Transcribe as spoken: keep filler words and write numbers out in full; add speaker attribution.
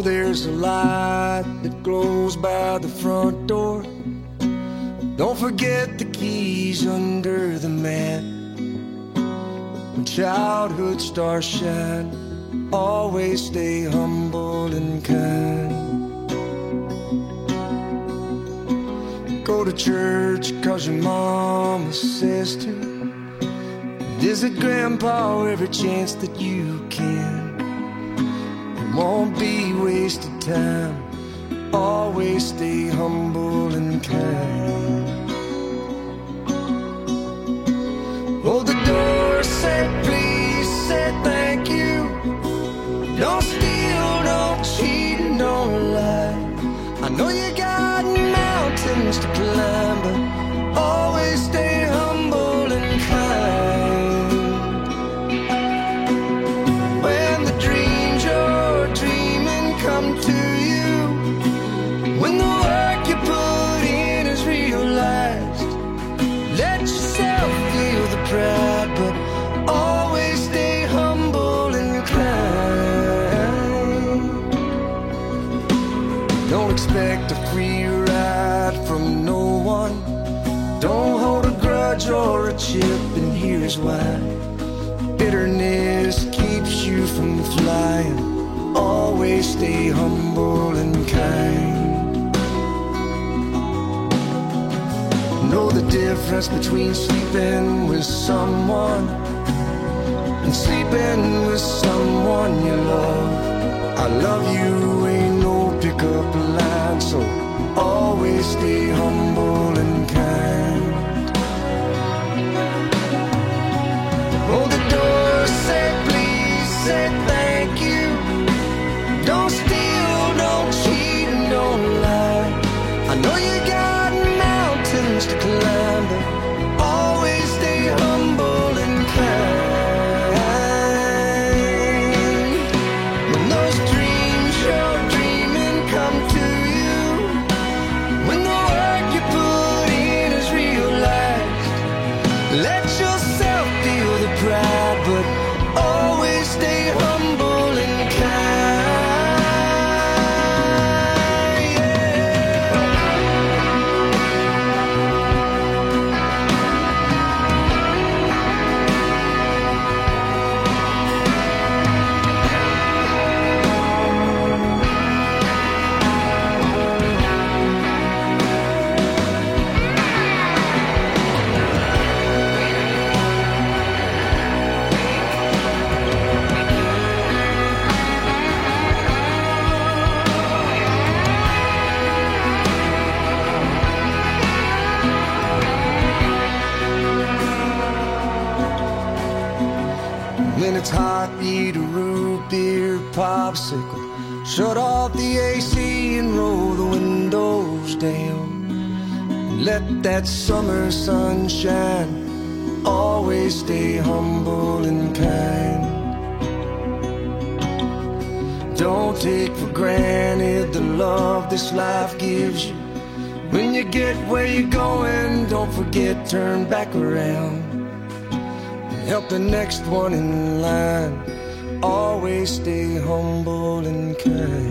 Speaker 1: there's a light that glows by the front door. Don't forget the keys under the mat. When childhood stars shine, always stay humble and kind. Go to church cause your mama says to. Visit grandpa every chance that you can. It won't be wasted time. Always stay humble and kind. Hold the door, say please, say thank you. Don't steal, don't cheat, and don't lie. I know you got mountains to climb, but always stay humble and kind. When the dreams you're dreaming come to you, when the work you put in is realized, let yourself feel the pride, but always stay humble and kind. Don't expect a free ride from no one. Don't hold a grudge or a chip, and here's why. Bitterness keeps you from flying. Always stay humble and kind. Know the difference between sleeping with someone and sleeping with someone you love. I love you ain't no pickup line, so always stay humble and kind. Hold the door, say please, say thank you. Don't steal, don't cheat, and don't lie. I know you got mountains to climb, but always stay humble and kind. When those dreams you're dreaming come to you, when the work you put in is realized, let yourself feel the pride, but always stay humble and kind. When it's hot, eat a root beer popsicle. Shut off the A C and roll the windows down. Let that summer sun shine. Always stay humble and kind. Don't take for granted the love this life gives you. When you get where you're going, don't forget, turn back around. Help the next one in line. Always stay humble and kind.